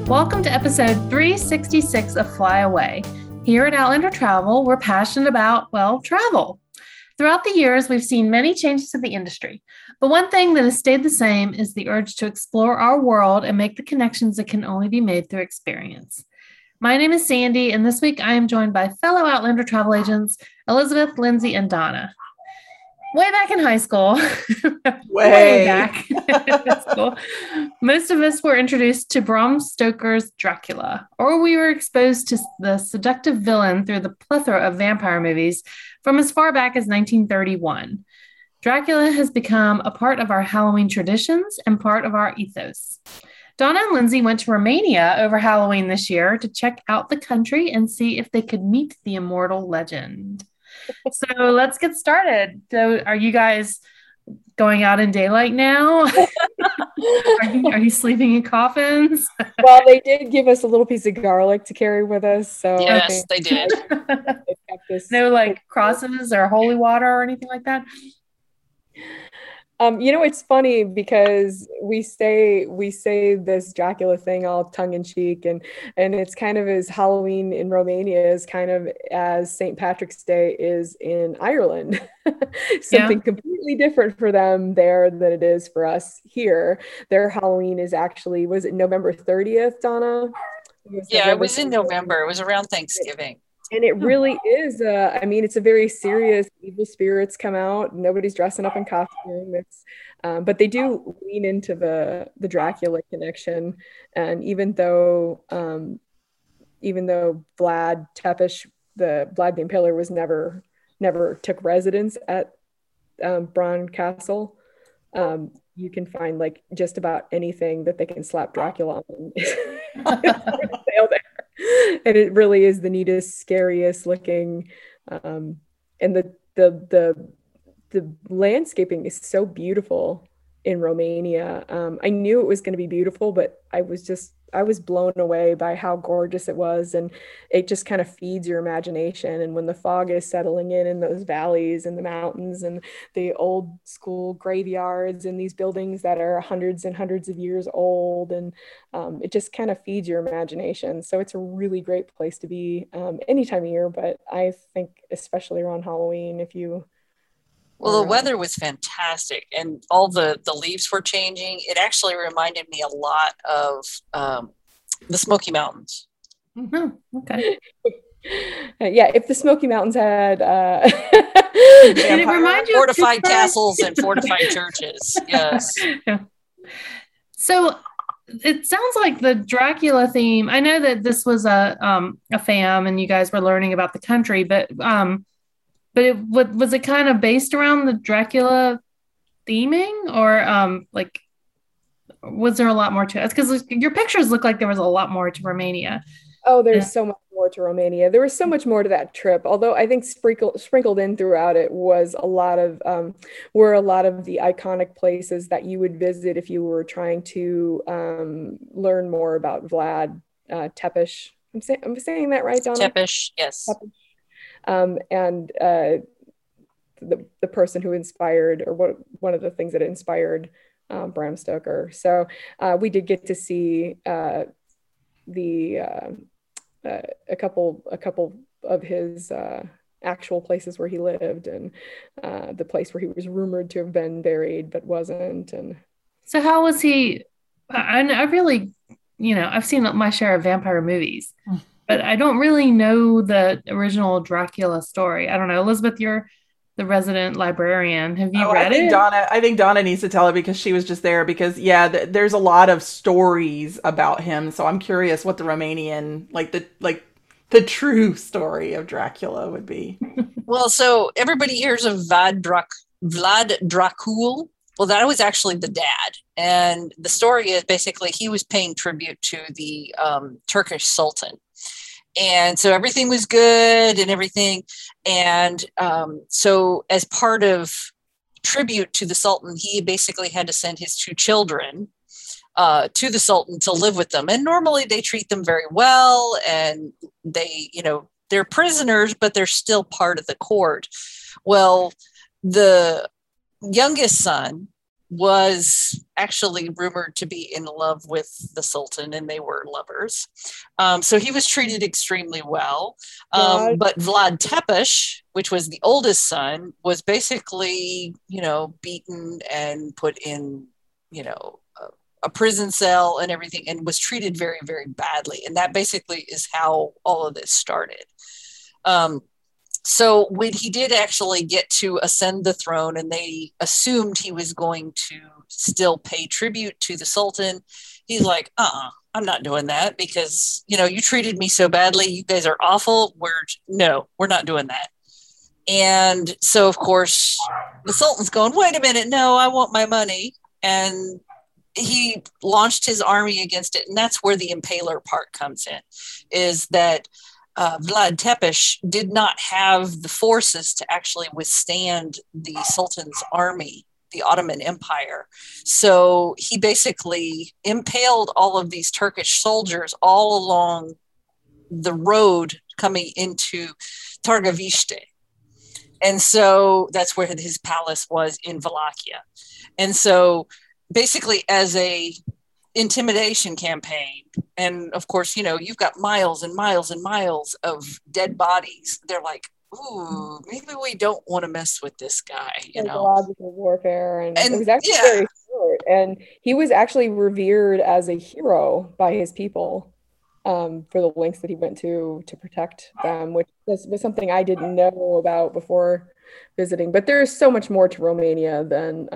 Welcome to episode 366 of Fly Away. Here at Outlander Travel, we're passionate about, travel. Throughout the years, we've seen many changes to the industry, but one thing that has stayed the same is the urge to explore our world and make the connections that can only be made through experience. My name is Sandy, and this week I am joined by fellow Outlander travel agents, Elizabeth, Lindsay, and Donna. Way back in high school, way back in school, most of us were introduced to Bram Stoker's Dracula, or we were exposed to the seductive villain through the plethora of vampire movies from as far back as 1931. Dracula has become a part of our Halloween traditions and part of our ethos. Donna and Lindsay went to Romania over Halloween this year to check out the country and see if they could meet the immortal legend. So let's get started. So are you guys going out in daylight now? Are you sleeping in coffins? Well, they did give us a little piece of garlic to carry with us. So yes, they did. No like crosses or holy water or anything like that? It's funny because we say this Dracula thing all tongue in cheek, and it's kind of as Halloween in Romania is kind of as St. Patrick's Day is in Ireland. Something completely different for them there than it is for us here. Their Halloween is actually, was it November 30th, Donna? It was in November. It was around Thanksgiving. And it really is, it's a very serious, evil spirits come out. Nobody's dressing up in costume. But they do lean into the Dracula connection. And even though Vlad Tepes, the Vlad the Impaler, was never took residence at Bran Castle, you can find like just about anything that they can slap Dracula on. Sale there. And it really is the neatest, scariest looking, and the landscaping is so beautiful in Romania. I knew it was going to be beautiful, but I was blown away by how gorgeous it was, and it just kind of feeds your imagination. And when the fog is settling in those valleys and the mountains and the old school graveyards and these buildings that are hundreds and hundreds of years old, and it just kind of feeds your imagination. So it's a really great place to be any time of year, but I think especially around Halloween, if you Well, the weather was fantastic, and all the leaves were changing. It actually reminded me a lot of the Smoky Mountains. Mm-hmm. Okay. If the Smoky Mountains had did it remind you fortified castles and fortified churches? Yes. Yeah. So it sounds like the Dracula theme. I know that this was a fam, and you guys were learning about the country, but was it kind of based around the Dracula theming, or was there a lot more to it? Because your pictures look like there was a lot more to Romania. Oh, there's so much more to Romania. There was so much more to that trip. Although I think sprinkled in throughout it was a lot of the iconic places that you would visit if you were trying to learn more about Vlad Tepes. I'm saying that right, Donna? Tepes, yes. Tepes. And the person who inspired, or one of the things that inspired Bram Stoker. So we did get to see a couple of his actual places where he lived, and the place where he was rumored to have been buried but wasn't. And so how was he? I really, I've seen my share of vampire movies, but I don't really know the original Dracula story. I don't know. Elizabeth, you're the resident librarian. Have you read it? I think Donna needs to tell it because she was just there. Because there's a lot of stories about him. So I'm curious what the Romanian, the true story of Dracula would be. Well, so everybody hears of Vlad Dracul. Well, that was actually the dad. And the story is basically he was paying tribute to the Turkish Sultan. And so everything was good and everything. And so as part of tribute to the Sultan, he basically had to send his two children to the Sultan to live with them. And normally they treat them very well. And they, they're prisoners, but they're still part of the court. Well, the youngest son was actually rumored to be in love with the Sultan, and they were lovers. So he was treated extremely well. But Vlad Tepes, which was the oldest son, was basically, beaten and put in, a prison cell and everything, and was treated very, very badly. And that basically is how all of this started. So when he did actually get to ascend the throne, and they assumed he was going to still pay tribute to the Sultan, he's like, I'm not doing that because, you treated me so badly. You guys are awful. We're not doing that. And so, of course, the Sultan's going, wait a minute, no, I want my money. And he launched his army against it. And that's where the impaler part comes in, is that Vlad Tepes did not have the forces to actually withstand the Sultan's army, the Ottoman Empire. So he basically impaled all of these Turkish soldiers all along the road coming into Targovishte. And so that's where his palace was in Wallachia. And so basically as a intimidation campaign, and of course, you've got miles and miles and miles of dead bodies. They're like, ooh, maybe we don't want to mess with this guy, Psychological warfare, and it was actually very short. And he was actually revered as a hero by his people for the lengths that he went to protect them, which was something I didn't know about before visiting. But there is so much more to Romania than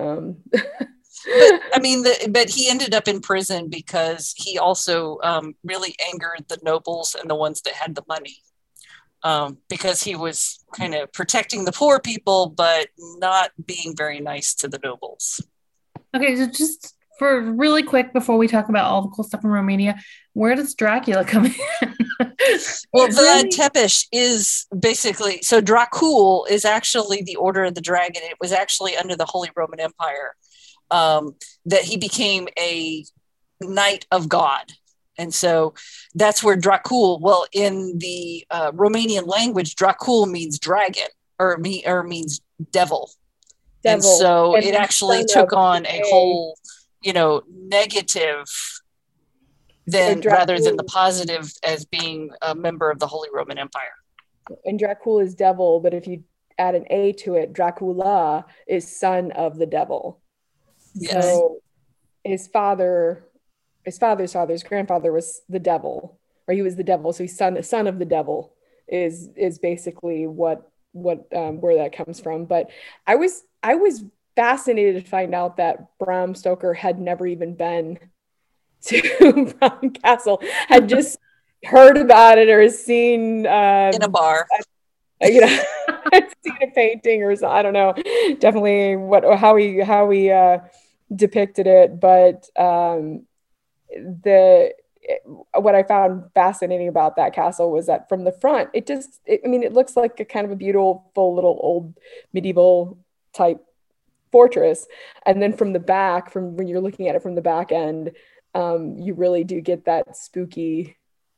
but he ended up in prison because he also really angered the nobles and the ones that had the money, because he was kind of protecting the poor people, but not being very nice to the nobles. Okay, so just for really quick before we talk about all the cool stuff in Romania, where does Dracula come in? Well, Vlad Tepes is basically, so Dracul is actually the Order of the Dragon. It was actually under the Holy Roman Empire. That he became a knight of God. And so that's where Dracul, well, in the Romanian language, Dracul means dragon or means devil. And so it actually took on a whole, negative rather than the positive as being a member of the Holy Roman Empire. And Dracul is devil, but if you add an A to it, Dracula is son of the devil. Yes. So his father's grandfather was the devil, or he was the devil. So he's son of the devil is basically what where that comes from. But I was fascinated to find out that Bram Stoker had never even been to Bran Castle, had just heard about it or seen in a bar. Seen a painting or I don't know, definitely how he depicted it, but what I found fascinating about that castle was that from the front, it looks like a kind of a beautiful little old medieval type fortress, and then from the back, from when you're looking at it from the back end, you really do get that spooky.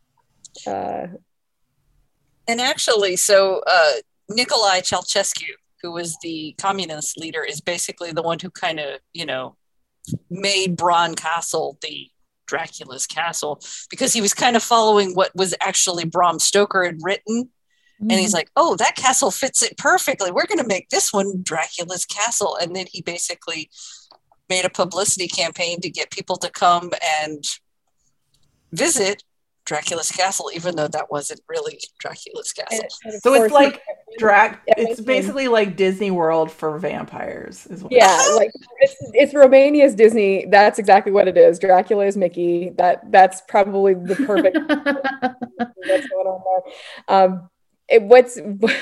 And actually, so Nicolae Ceausescu, who was the communist leader, is basically the one who kind of, made Bran Castle the Dracula's castle, because he was kind of following what was actually Bram Stoker had written. Mm-hmm. And he's like, oh, that castle fits it perfectly. We're going to make this one Dracula's castle. And then he basically made a publicity campaign to get people to come and visit Dracula's castle, even though that wasn't really Dracula's castle. So it's like it's basically like Disney World for vampires. Like it's Romania's Disney. That's exactly what it is. Dracula is Mickey. That's probably the perfect what's going on there.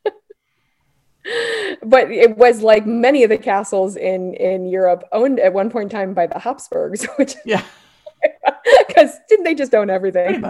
But it was like many of the castles in Europe owned at one point in time by the Habsburgs, which because didn't they just own everything?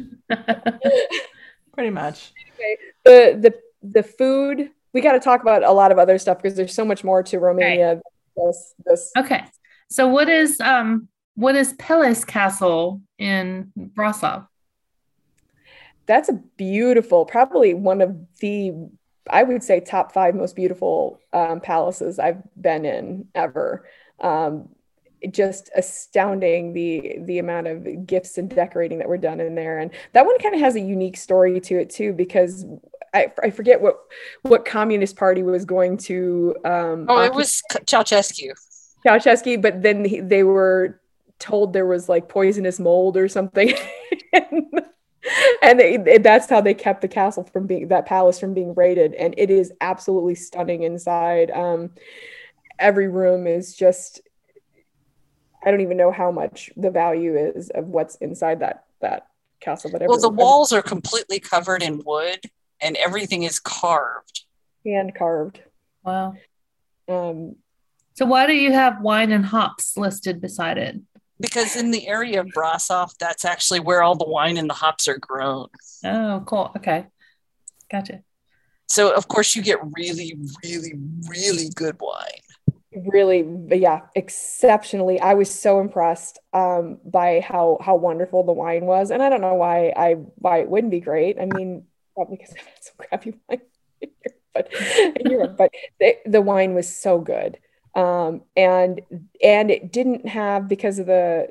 Pretty much. Anyway, the food, we got to talk about a lot of other stuff because there's so much more to Romania. Okay. So what is Peles Castle in Brasov? That's a beautiful, probably one of the I would say top 5 most beautiful palaces I've been in ever. Just astounding the amount of gifts and decorating that were done in there. And that one kind of has a unique story to it too, because I forget what Communist Party was going to it was Ceausescu. Ceausescu, but then they were told there was like poisonous mold or something. And that's how they kept the castle from that palace from being raided. And it is absolutely stunning inside. Every room is just, I don't even know how much the value is of what's inside that castle. But the walls are completely covered in wood, and everything is carved. Hand carved. Wow. So why do you have wine and hops listed beside it? Because in the area of Brasov, that's actually where all the wine and the hops are grown. Oh, cool. Okay. Gotcha. So, of course, you get really, really, really good wine. Really, yeah, exceptionally. I was so impressed by how wonderful the wine was. And I don't know why it wouldn't be great. I mean, probably because I've had some crappy wine in Europe, but the wine was so good. And it didn't have, because of the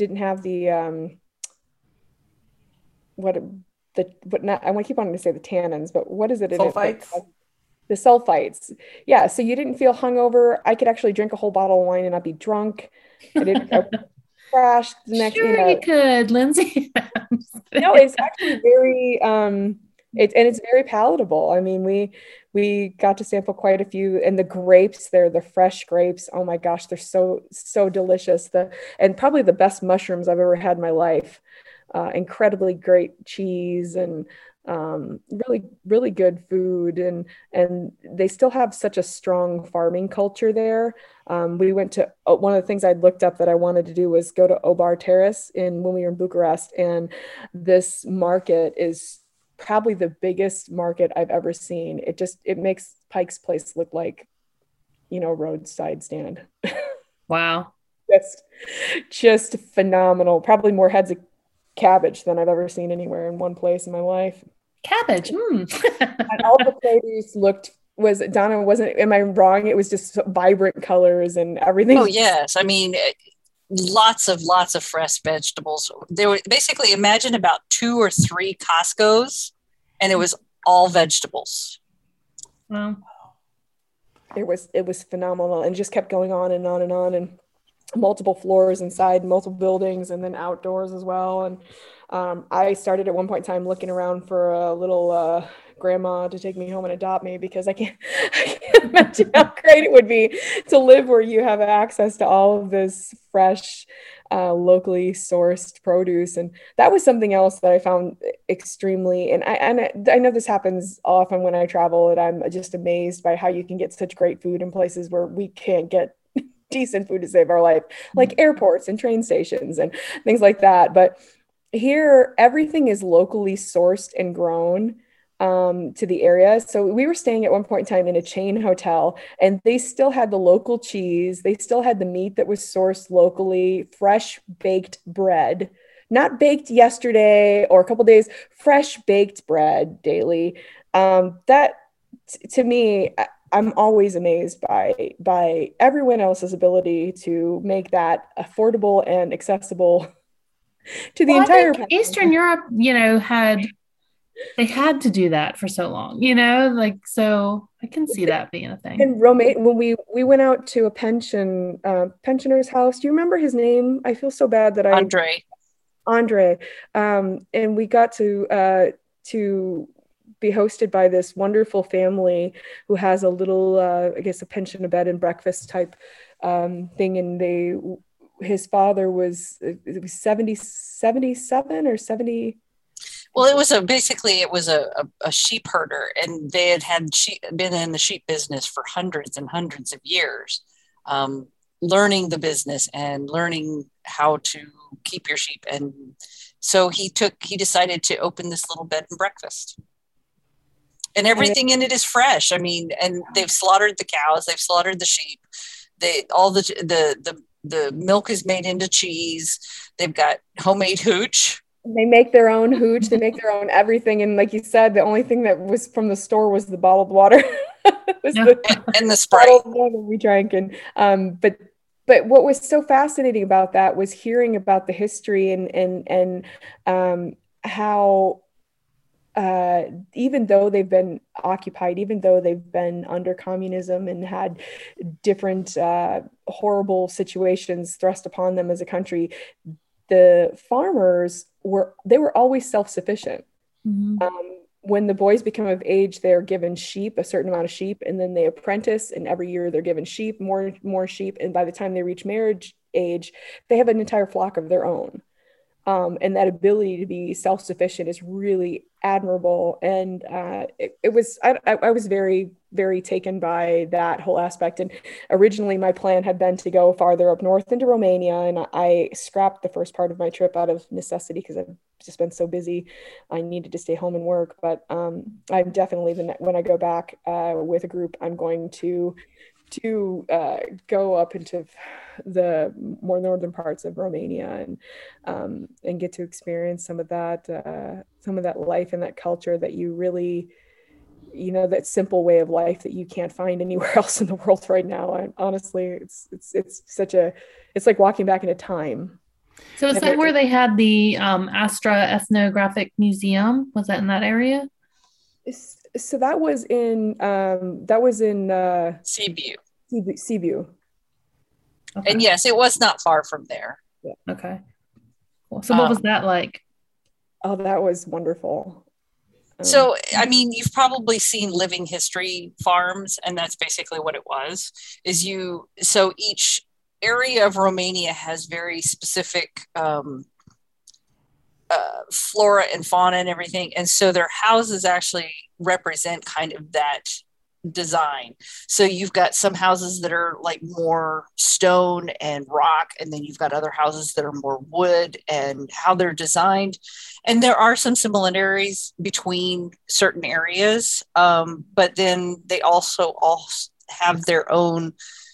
I want to keep wanting to say the tannins, but what is it? Sulfites. The sulfites. Yeah. So you didn't feel hungover. I could actually drink a whole bottle of wine and not be drunk. I didn't crash the next. Sure, you could, Lindsay. No, it's actually very. It's very palatable. I mean, we got to sample quite a few, and the grapes there, the fresh grapes. Oh my gosh, they're so delicious. And probably the best mushrooms I've ever had in my life. Incredibly great cheese and really, really good food. And they still have such a strong farming culture there. We went to, one of the things I'd looked up that I wanted to do was go to Obar Terrace when we were in Bucharest. And this market is probably the biggest market I've ever seen. It makes Pike's Place look like, roadside stand. Wow. Just phenomenal. Probably more heads of cabbage than I've ever seen anywhere in one place in my life. Cabbage. And all the produce am I wrong? It was just vibrant colors and everything. Oh yes. I mean, lots of fresh vegetables. They were basically, imagine about 2 or 3 Costco's, and it was all vegetables. Wow. It was phenomenal, and just kept going on and on and on, and multiple floors inside multiple buildings, and then outdoors as well. And I started at one point in time looking around for a little grandma to take me home and adopt me, because I can't imagine how great it would be to live where you have access to all of this fresh, locally sourced produce. And that was something else that I found extremely, and I know this happens often when I travel, and I'm just amazed by how you can get such great food in places where we can't get decent food to save our life, like airports and train stations and things like that. But here, everything is locally sourced and grown to the area. So we were staying at one point in time in a chain hotel, and they still had the local cheese. They still had the meat that was sourced locally, fresh baked bread, not baked yesterday or a couple days, fresh baked bread daily. That to me, I'm always amazed by everyone else's ability to make that affordable and accessible to the entire country. Eastern Europe, they had to do that for so long, so I can see that being a thing. And when we went out to a pensioner's house, do you remember his name? I feel so bad that Andre. And we got to be hosted by this wonderful family who has a little, I guess, a pension, a bed and breakfast type thing. And his father was 77 or 70. Well, it was a sheep herder, and they had been in the sheep business for hundreds and hundreds of years, learning the business and learning how to keep your sheep. And so he decided to open this little bed and breakfast. And everything in it is fresh. I mean, and they've slaughtered the cows, they've slaughtered the sheep. The milk is made into cheese. They've got homemade hooch, They make their own hooch, they make their own everything. And like you said, the only thing that was from the store was the bottled water. And the Sprite. Bottled water we drank. And but what was so fascinating about that was hearing about the history and how even though they've been occupied, even though they've been under communism and had different horrible situations thrust upon them as a country, the farmers were always self-sufficient. When the boys become of age, they're given sheep, a certain amount of sheep, and then they apprentice, and every year they're given sheep, more sheep, and by the time they reach marriage age, they have an entire flock of their own. And that ability to be self-sufficient is really admirable. And I was very, very taken by that whole aspect. And originally my plan had been to go farther up north into Romania. And I scrapped the first part of my trip out of necessity because I've just been so busy. I needed to stay home and work. But I'm definitely, when I go back with a group, I'm going to go up into the more northern parts of Romania and get to experience some of that life and that culture that you really, that simple way of life that you can't find anywhere else in the world right now. And honestly, it's like walking back into time. So is that where they had the Astra Ethnographic Museum? Was that in that area? So that was in Cebu. Cebu. Okay. And yes, it was not far from there. Yeah. Okay. Cool. So what was that like? Oh, that was wonderful. So, I mean, you've probably seen living history farms, and that's basically what it was. So each area of Romania has very specific flora and fauna and everything. And so their houses actually represent kind of that design. So you've got some houses that are like more stone and rock, and then you've got other houses that are more wood, and how they're designed. And there are some similarities between certain areas, but then they also all have their own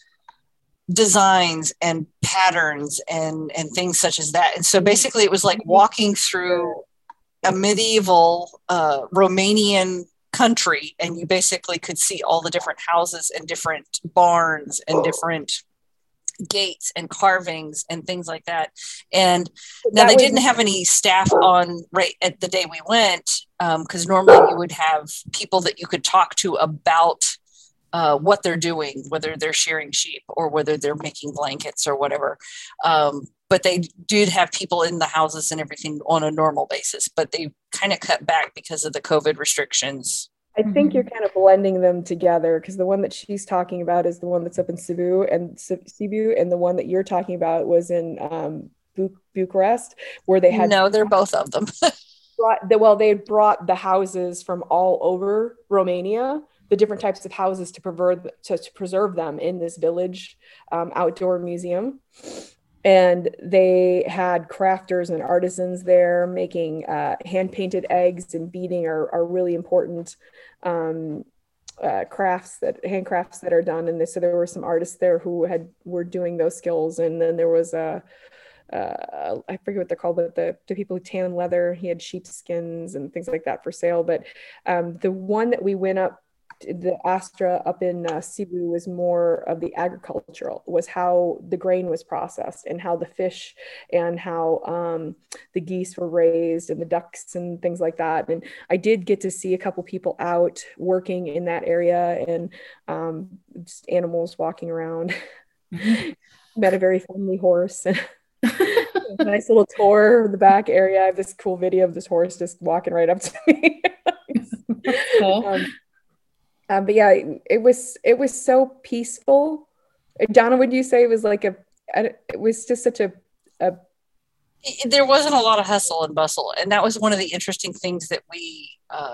designs and patterns and things such as that. And so basically it was like walking through a medieval Romanian country, and you basically could see all the different houses and different barns and different gates and carvings and things like that. And now they didn't have any staff on right at the day we went, because normally you would have people that you could talk to about what they're doing, whether they're shearing sheep or whether they're making blankets or whatever. But they did have people in the houses and everything on a normal basis, but they kind of cut back because of the COVID restrictions. I think you're kind of blending them together, because the one that she's talking about is the one that's up in Cebu, and the one that you're talking about was in Bucharest, where they had... No, they're both of them. They had brought the houses from all over Romania, the different types of houses to preserve them in this village outdoor museum. And they had crafters and artisans there making hand-painted eggs, and beading are really important handcrafts that are done. And so there were some artists there who were doing those skills. And then there was I forget what they're called, but the people who tan leather, he had sheepskins and things like that for sale. But the one that we went up, the Astra up in Cebu, was more of the agricultural, was how the grain was processed and how the fish and how the geese were raised and the ducks and things like that. And I did get to see a couple people out working in that area, and just animals walking around. Met a very friendly horse. A nice little tour of the back area. I have this cool video of this horse just walking right up to me. Cool. But yeah, it was so peaceful. Donna, would you say it was like it was just such a there wasn't a lot of hustle and bustle, and that was one of the interesting things that we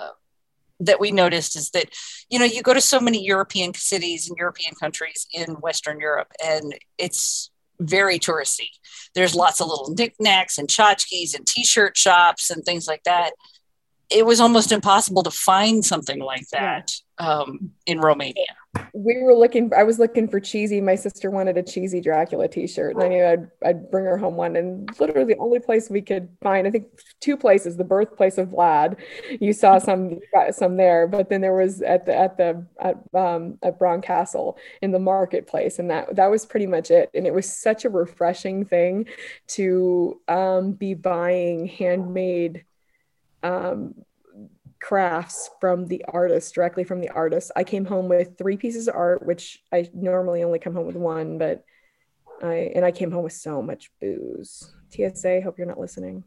noticed, is that, you go to so many European cities and European countries in Western Europe, and it's very touristy. There's lots of little knickknacks and tchotchkes and t-shirt shops and things like that. It was almost impossible to find something like that in Romania. I was looking for cheesy. My sister wanted a cheesy Dracula t-shirt, and I knew I'd bring her home one. And literally the only place we could find, I think two places, the birthplace of Vlad. You got some there, but then there was at Bron Castle in the marketplace, and that was pretty much it. And it was such a refreshing thing to be buying handmade crafts from the artist, directly from the artist. I came home with 3 pieces of art, which I normally only come home with 1, but I came home with so much booze. TSA, hope you're not listening.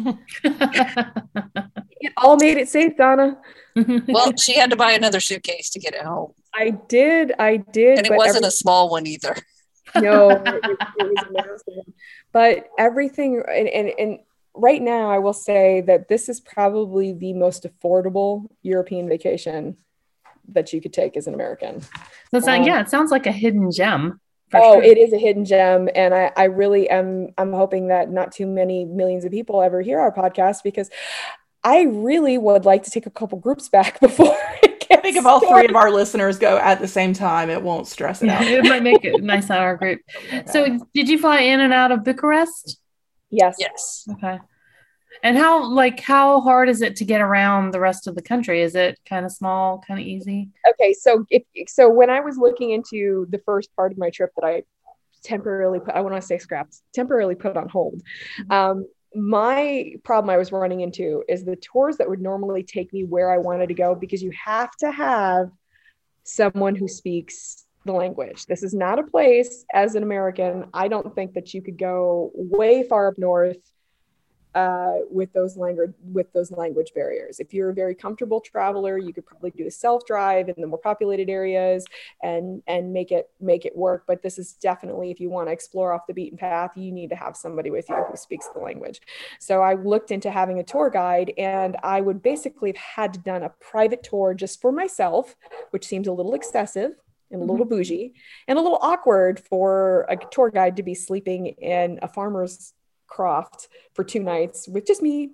It all made it safe, Donna. Well, she had to buy another suitcase to get it home. I did. And it wasn't a small one either. No, it was a massive one. But everything, and right now, I will say that this is probably the most affordable European vacation that you could take as an American. So it sounds like a hidden gem. Sure. It is a hidden gem. And I really I'm hoping that not too many millions of people ever hear our podcast, because I really would like to take a couple groups back before I think if all 3 of our listeners go at the same time, it won't stress it out. It might make it nice on our group. Okay. So did you fly in and out of Bucharest? Yes. Okay. And how hard is it to get around the rest of the country? Is it kind of small, kind of easy? Okay, so when I was looking into the first part of my trip that I temporarily put on hold, my problem I was running into is the tours that would normally take me where I wanted to go, because you have to have someone who speaks the language. This is not a place, as an American, I don't think that you could go way far up north with those language barriers. If you're a very comfortable traveler, you could probably do a self-drive in the more populated areas and make it work. But this is definitely, if you want to explore off the beaten path, you need to have somebody with you who speaks the language. So I looked into having a tour guide, and I would basically have had to done a private tour just for myself, which seems a little excessive and a little bougie and a little awkward for a tour guide to be sleeping in a farmer's croft for 2 nights with just me.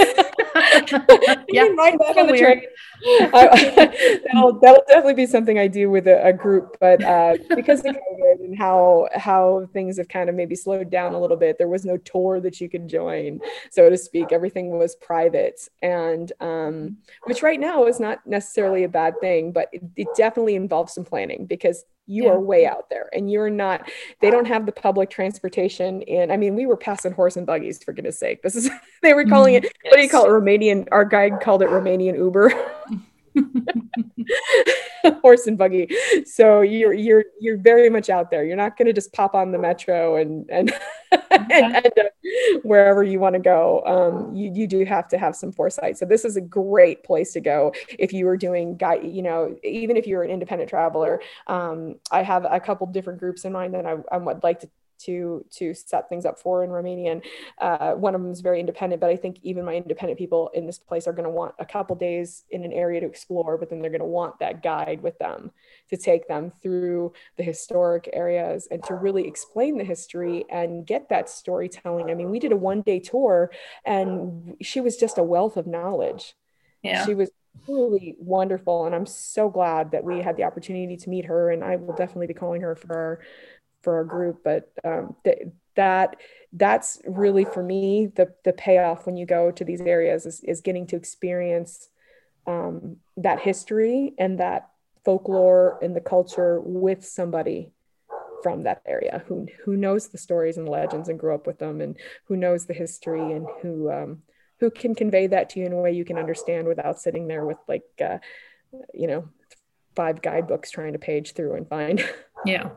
Yeah, back on the train. That'll definitely be something I do with a group, but because of COVID and how things have kind of maybe slowed down a little bit, there was no tour that you could join, so to speak. Everything was private, and which right now is not necessarily a bad thing, but it definitely involves some planning, because you are way out there, and they don't have the public transportation in. I mean, we were passing horse and buggies, for goodness sake. They were calling it, what do you call it? Romanian, our guide called it Romanian Uber. Horse and buggy. So you're very much out there. You're not going to just pop on the metro and end up wherever you want to go. You do have to have some foresight. So this is a great place to go if you were doing guide. Even if you're an independent traveler. I have a couple different groups in mind that I would like to set things up for in Romania. And one of them is very independent, but I think even my independent people in this place are going to want a couple days in an area to explore, but then they're going to want that guide with them to take them through the historic areas and to really explain the history and get that storytelling. I mean, we did a 1-day tour, and she was just a wealth of knowledge. Yeah. She was really wonderful, and I'm so glad that we had the opportunity to meet her, and I will definitely be calling her for our group. But that's really, for me, the payoff when you go to these areas is getting to experience that history and that folklore and the culture with somebody from that area who knows the stories and legends and grew up with them, and who knows the history, and who can convey that to you in a way you can understand without sitting there with 5 guidebooks trying to page through and find. Yeah.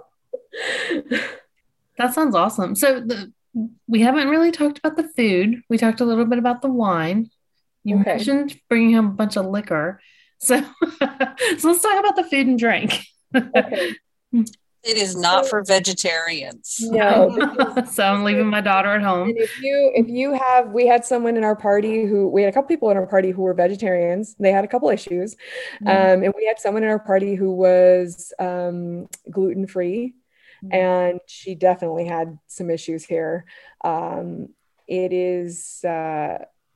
That sounds awesome. So we haven't really talked about the food. We talked a little bit about the wine. You mentioned bringing home a bunch of liquor. So let's talk about the food and drink. Okay. It is not for vegetarians. No. So I'm leaving my daughter at home. And we had someone in our party we had a couple people in our party who were vegetarians. They had a couple issues. And we had someone in our party who was gluten-free. And she definitely had some issues here. It is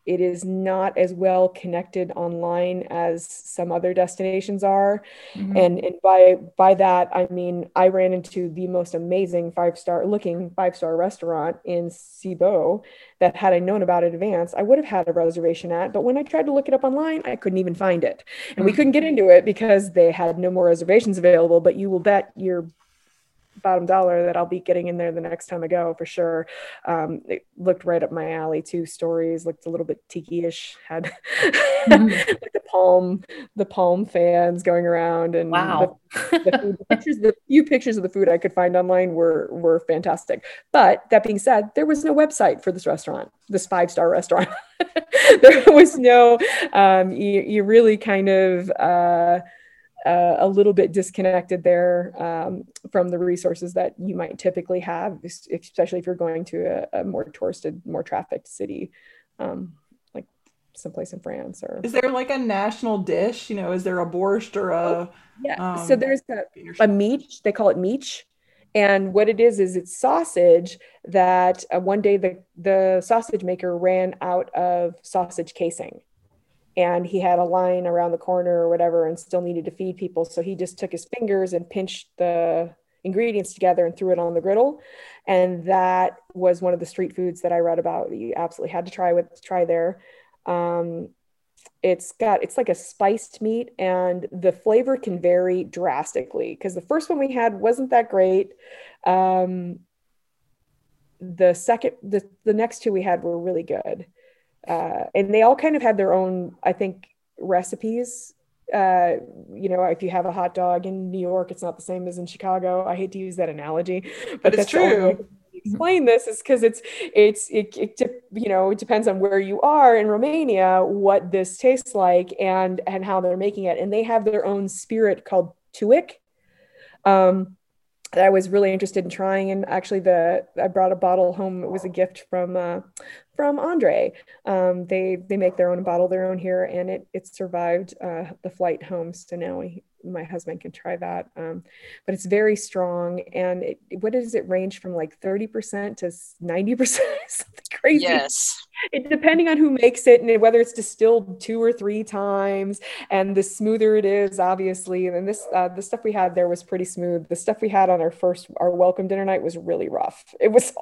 it is not as well connected online as some other destinations are. Mhm. And by that, I mean, I ran into the most amazing five-star restaurant in Cibo that, had I known about it in advance, I would have had a reservation at. But when I tried to look it up online, I couldn't even find it. And we couldn't get into it because they had no more reservations available. But you will bet your bottom dollar that I'll be getting in there the next time I go for sure. It looked right up my alley too. Stories looked a little bit tiki-ish, had like the palm fans going around, and Wow. the few pictures of the food I could find online were fantastic. But that being said, there was no website for this restaurant, this five-star restaurant. There was no, you really kind of, a little bit disconnected there from the resources that you might typically have, especially if you're going to a more touristed, more trafficked city, like someplace in France. Or Is there like a national dish? You know, is there a borscht or a so there's a meat. They call it meat. And what it is it's sausage that one day the sausage maker ran out of sausage casing. And he had a line around the corner or whatever and still needed to feed people. So he just took his fingers and pinched the ingredients together and threw it on the griddle. And that was one of the street foods that I read about that you absolutely had to try there. It's like a spiced meat, and the flavor can vary drastically, because the first one we had wasn't that great. The next two we had were really good. And they all kind of had their own, I think, recipes. If you have a hot dog in New York, it's not the same as in Chicago. I hate to use that analogy, but it's true. Explain this is because it depends on where you are in Romania, what this tastes like and how they're making it. And they have their own spirit called tuic. I was really interested in trying, and actually I brought a bottle home. It was a gift from Andre. They make their own bottle, their own here, and it survived the flight home. So now my husband can try that. But it's very strong, and what does it range from, like 30% to 90%, something crazy. Yes. It, depending on who makes it and whether it's distilled 2 or 3 times, and the smoother it is, obviously. And then the stuff we had there was pretty smooth. The stuff we had on our welcome dinner night was really rough. It was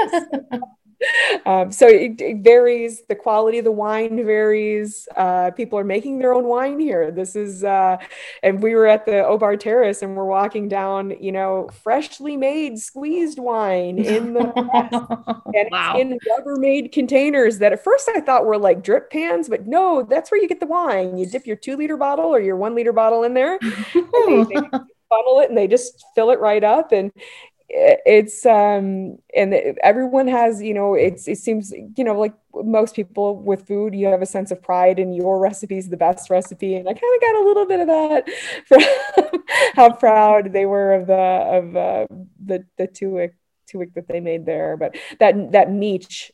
so it varies. The quality of the wine varies. People are making their own wine here. This is, and we were at the Obar Terrace, and we're walking down, freshly made squeezed wine in the and Wow. it's in Rubbermaid containers that at first I thought were like drip pans, but no, that's where you get the wine. You dip your 2-liter bottle or your 1-liter bottle in there, and they funnel it, and they just fill it right up. And it's and everyone has, it seems, like most people with food, you have a sense of pride and your recipe is the best recipe. And I kind of got a little bit of that from how proud they were of the tuic that they made there. But that Meech,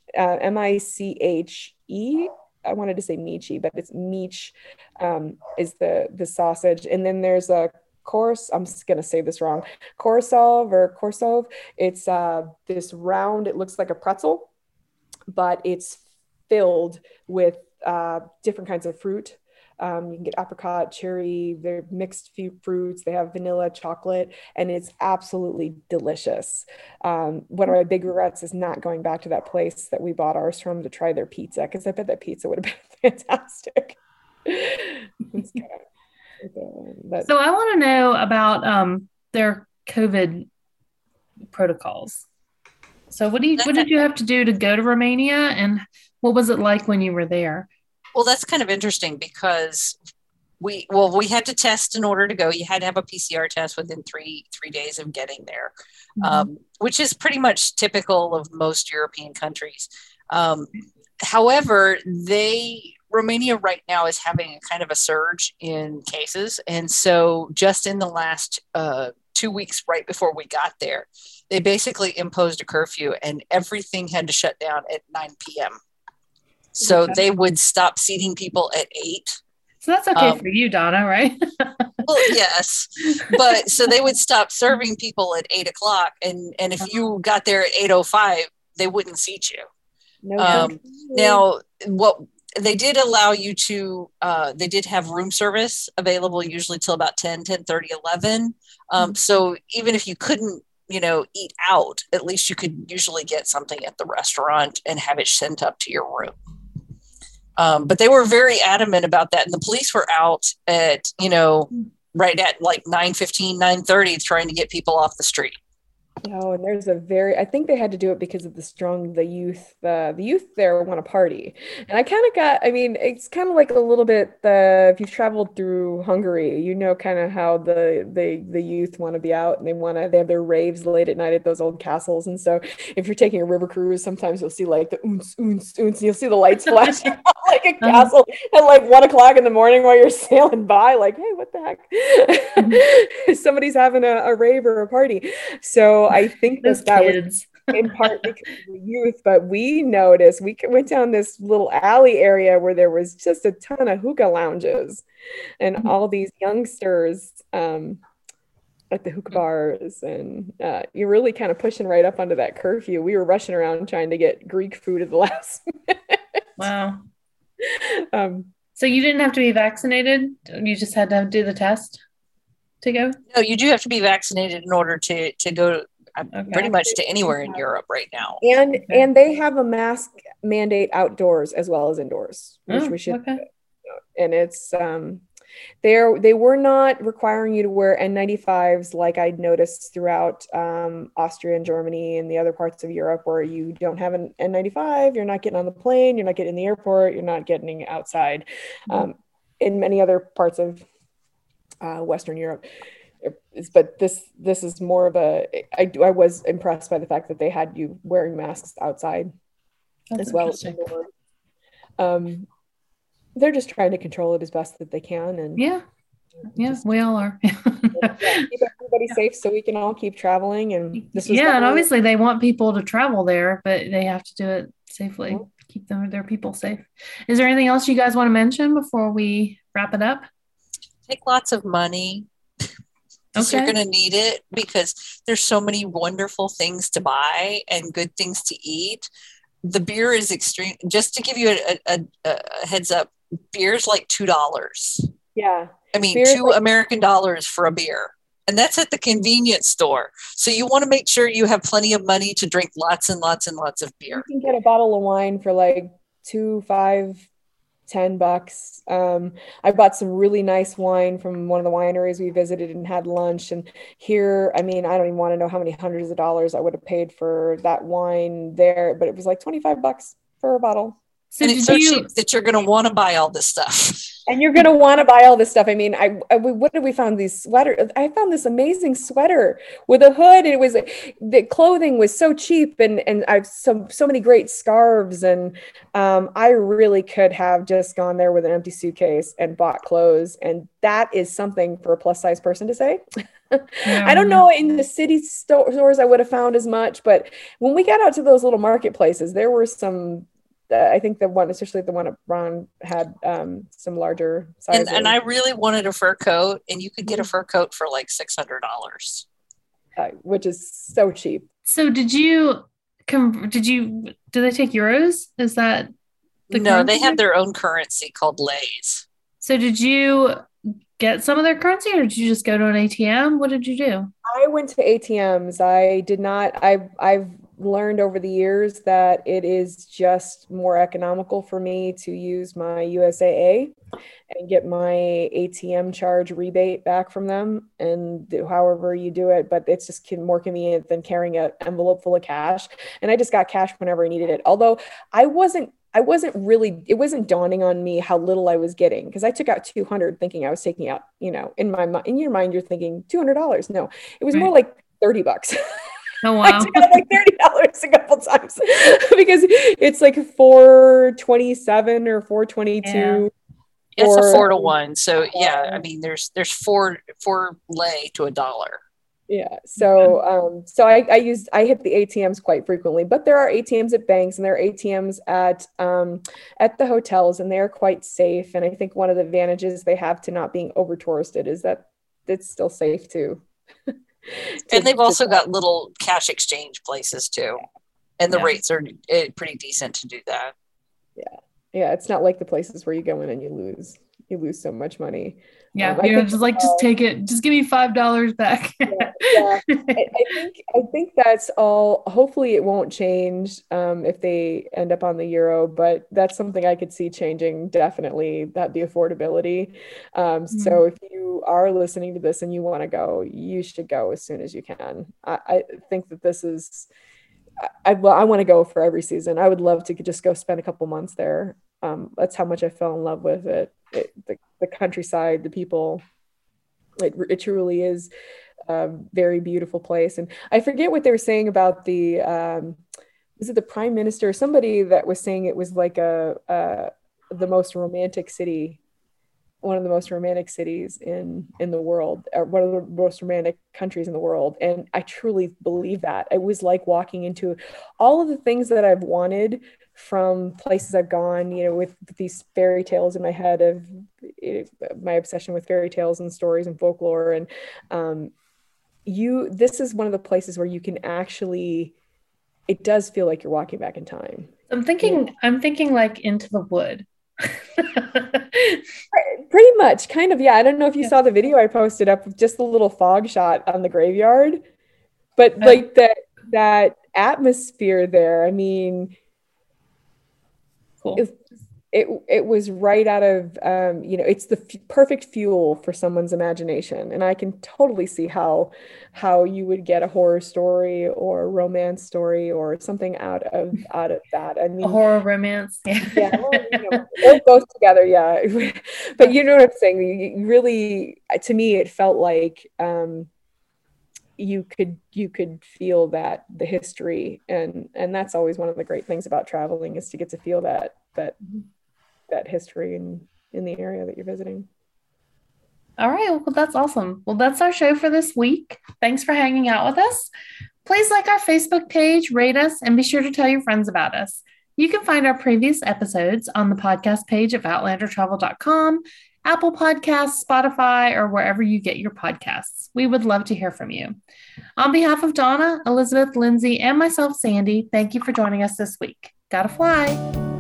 Miche, I wanted to say Michi, but it's Meech, is the sausage. And then there's a I'm just going to say this wrong, Korsov. It's this round, it looks like a pretzel, but it's filled with different kinds of fruit. You can get apricot, cherry, they're mixed fruits. They have vanilla, chocolate, and it's absolutely delicious. One of my big regrets is not going back to that place that we bought ours from to try their pizza, because I bet that pizza would have been fantastic. So I want to know about their COVID protocols. So what did you have to do to go to Romania, and what was it like when you were there? Well, that's kind of interesting because we had to test in order to go. You had to have a PCR test within three days of getting there, which is pretty much typical of most European countries. However, Romania right now is having a kind of a surge in cases. And so just in the last 2 weeks right before we got there, they basically imposed a curfew and everything had to shut down at 9 p.m. So they would stop seating people at 8. So that's okay for you, Donna, right? Well, yes. But so they would stop serving people at 8 o'clock. And if you got there at 8:05, they wouldn't seat you. Now, they did allow you to, they did have room service available usually till about 10:30, 11. So even if you couldn't, eat out, at least you could usually get something at the restaurant and have it sent up to your room. But they were very adamant about that. And the police were out at, right at like 9:15, 9:30, trying to get people off the street. Oh, and there's I think they had to do it because of the youth there want to party. And I kind of it's kind of like a little bit, if you've traveled through Hungary, kind of how the youth want to be out, and they have their raves late at night at those old castles. And so if you're taking a river cruise, sometimes you'll see like the oons, oons, oons, and you'll see the lights flashing on like a castle at like 1:00 in the morning while you're sailing by, like, hey, what the heck? Somebody's having a rave or a party. So I think that was in part because of the youth, but we noticed, we went down this little alley area where there was just a ton of hookah lounges and all these youngsters at the hookah bars, and you're really kind of pushing right up onto that curfew. We were rushing around trying to get Greek food at the last minute. Wow. So you didn't have to be vaccinated? You just had to do the test to go? No, you do have to be vaccinated in order to go pretty much to anywhere in Europe right now. And they have a mask mandate outdoors as well as indoors, which we should. Okay. And it's they were not requiring you to wear N95s like I'd noticed throughout Austria and Germany and the other parts of Europe, where you don't have an N95, you're not getting on the plane, you're not getting in the airport, you're not getting outside. In many other parts of Western Europe. But this is more of I was impressed by the fact that they had you wearing masks outside. That's as well as indoors. They're just trying to control it as best that they can, and we all are. Keep everybody safe so we can all keep traveling. And and obviously they want people to travel there, but they have to do it safely. Keep their people safe. Is there anything else you guys want to mention before we wrap it up? Take lots of money. Okay. You're going to need it because there's so many wonderful things to buy and good things to eat. The beer is extreme. Just to give you a heads up, beer is like $2. Yeah. I mean, $2 American dollars for a beer. And that's at the convenience store. So you want to make sure you have plenty of money to drink lots and lots and lots of beer. You can get a bottle of wine for like $2, $5, $10. I bought some really nice wine from one of the wineries we visited and had lunch. And here, I mean, I don't even want to know how many hundreds of dollars I would have paid for that wine there, but it was like $25 for a bottle. So and it's so cheap that you're going to want to buy all this stuff. And you're going to want to buy all this stuff. I mean, what did we found? These sweaters. I found this amazing sweater with a hood. The clothing was so cheap, and I've so many great scarves. And I really could have just gone there with an empty suitcase and bought clothes. And that is something for a plus size person to say. I don't know in the city stores I would have found as much, but when we got out to those little marketplaces, there were some. I think especially the one at Ron had some larger sizes. And I really wanted a fur coat, and you could get a fur coat for like $600, which is so cheap. So do they take euros? Is that no? They have their own currency called leys. So did you get some of their currency, or did you just go to an ATM? What did you do? I went to ATMs. I did not. I've learned over the years that it is just more economical for me to use my USAA and get my ATM charge rebate back from them, and however you do it, but it's just more convenient than carrying an envelope full of cash. And I just got cash whenever I needed it. Although it wasn't dawning on me how little I was getting, because I took out 200 thinking I was taking out, in your mind, you're thinking $200. No, it was more like $30. Oh, wow. I took out like $30 a couple times because it's like $4.27 or $4.22. Yeah. It's a 4-to-1. So I mean, there's four lei to $1. Yeah. So, I hit the ATMs quite frequently, but there are ATMs at banks and there are ATMs at the hotels, and they're quite safe. And I think one of the advantages they have to not being over touristed is that it's still safe too. And they've also got little cash exchange places too. And the rates are pretty decent to do that. Yeah. Yeah, it's not like the places where you go in and you lose so much money. Yeah, you're just like, just take it. Just give me $5 back. Yeah. I think that's all. Hopefully, it won't change if they end up on the euro, but that's something I could see changing definitely. That the affordability. So if you are listening to this and you want to go, you should go as soon as you can. I think that this is. I want to go for every season. I would love to just go spend a couple months there. That's how much I fell in love with it. The countryside, the people. It truly is a very beautiful place. And I forget what they were saying about the was it the prime minister or somebody that was saying it was like the most romantic city, one of the most romantic cities in the world, or one of the most romantic countries in the world. And I truly believe that. It was like walking into all of the things that I've wanted from places I've gone, with these fairy tales in my head of my obsession with fairy tales and stories and folklore. And this is one of the places where you can actually, it does feel like you're walking back in time. I'm thinking like Into the Wood. Pretty much, kind of, yeah. I don't know if you saw the video I posted up of just the little fog shot on the graveyard, but like that atmosphere there, I mean, cool. It was right out of it's the perfect fuel for someone's imagination, and I can totally see how you would get a horror story or a romance story or something out of that. I mean, a horror romance, yeah, it goes together, yeah. But you know what I'm saying? You really, to me, it felt like you could feel that the history, and that's always one of the great things about traveling, is to get to feel that history in the area that you're visiting. All right, well, that's awesome. Well, that's our show for this week. Thanks for hanging out with us. Please like our Facebook page, rate us, and be sure to tell your friends about us. You can find our previous episodes on the podcast page of outlandertravel.com, Apple Podcasts, Spotify, or wherever you get your podcasts. We would love to hear from you. On behalf of Donna, Elizabeth, Lindsay, and myself, Sandy, thank you for joining us this week. Gotta fly.